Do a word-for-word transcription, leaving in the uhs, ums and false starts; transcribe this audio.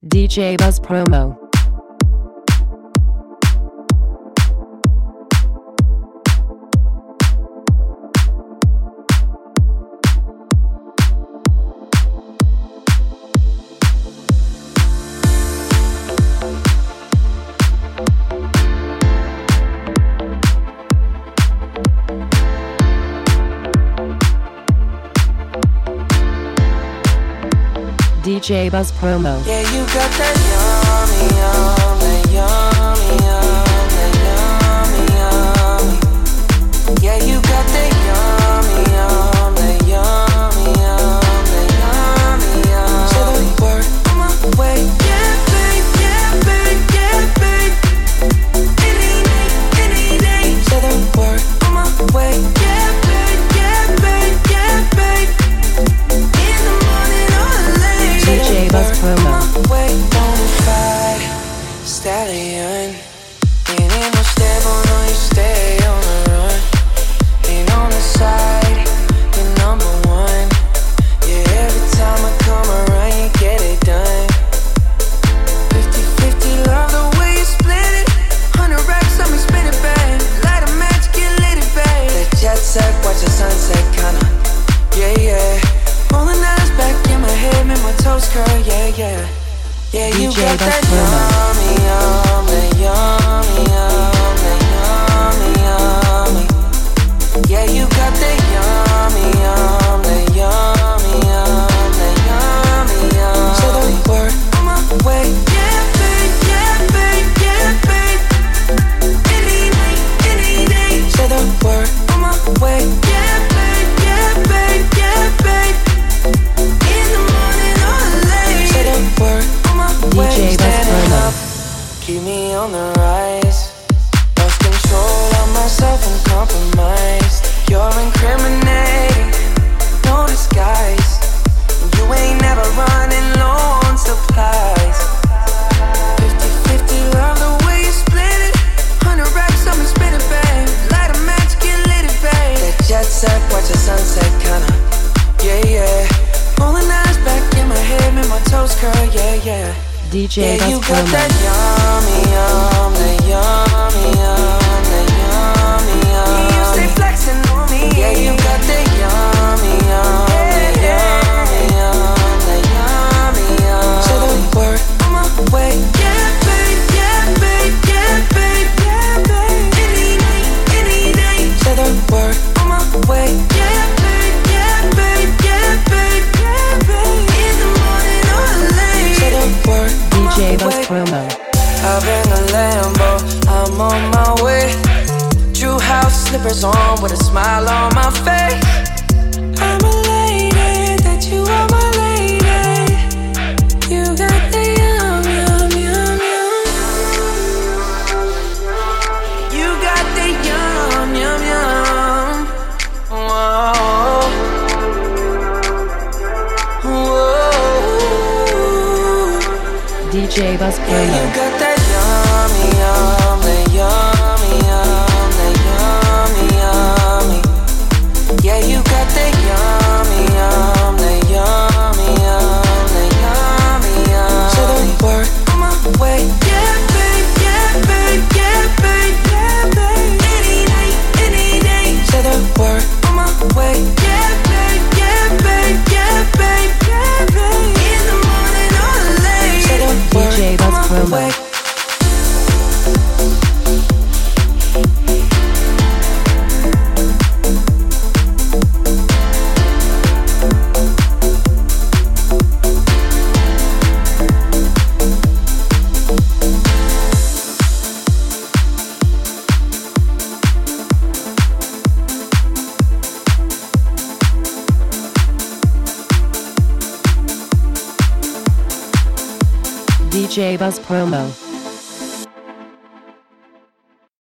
D J Buzz Promo. D J Buzz Promo. Yeah, you got that yummy, yum, that yummy, yum, that yummy, yummy. Yeah, you got that yummy, yum, that yummy, yum, that yummy, yum. Say the word on my way. Yeah, babe, yeah, babe, yeah, babe. Any day, any day. Say the word on my way. Yeah, babe, yeah, babe, yeah, babe. In the morning or late. D J Buzz Promo. Wait, bonafide stallion. Ain't in no stable, no, you stay on the run. Ain't on the side, you're number one. Yeah, every time I come around, you get it done. Fifty-fifty, love the way you split it. Hundred racks, I'ma spin it, babe. Light a match, get lit, it, babe. That jet set, watch the sunset, kinda. Yeah, yeah. Rolling eyes back in my head, make my toes curl, yeah, yeah. Yeah, you D J got Buzz that Promo. yummy, yum, that yummy, yum, that yummy, yummy. Yeah, you got that yummy, yum, that yummy, yum, that yummy, yum. Say the word on my way. Yeah, babe, yeah, babe, yeah, babe. Any day, any day. Say the word on my way. Yeah, babe, yeah, babe, yeah, babe. In the morning or late. Say the word on my way. D J Buzz Standing Promo. up, keep me on the rise. Lost control of myself and compromised. You're incriminating, no disguise. You ain't never running low on supplies. Fifty-fifty, love the way you split it. Hundred racks, I'ma spin it, babe. Light a match, get lit, it, babe. That jet set, watch the sunset, kinda. Yeah, yeah. Rolling eyes back in my head, make my toes curl, yeah, yeah. D J Yeah, you Buzz got Promo. that yummy, yum, that yummy, yum, that yummy, yum. You stay flexing on me. Yeah, you got that yummy, yum, that yummy, yum, that yummy, yum. Say the word on my way. Yeah, babe, yeah, babe, yeah, babe, yeah, babe. Any day, any day. Say the word on my way. Yeah, babe, yeah, babe, yeah, babe, yeah, babe. In the morning or late. Say the word. D J Buzz Promo. I bring a Lambo, I'm on my way. True house slippers on with a smile on my face. I'm elated that you are my lady. You got the yum, yum, yum, yum. You got the yum, yum, yum. Whoa. Whoa. D J Buzz Yeah, you Promo. got that yummy, yum, that yummy, yum, that yummy, yummy. Yeah, you got that yummy, yum, that yummy, yum, that yummy, yum. Say the word on my way. Yeah, babe, yeah, babe, yeah, babe, yeah, babe. Any day, any day. Say the word on my way. Yeah, babe, yeah, babe, yeah, babe, yeah, babe. In the morning or late. Say the word D J Buzz on my Promo. way. D J Buzz Promo.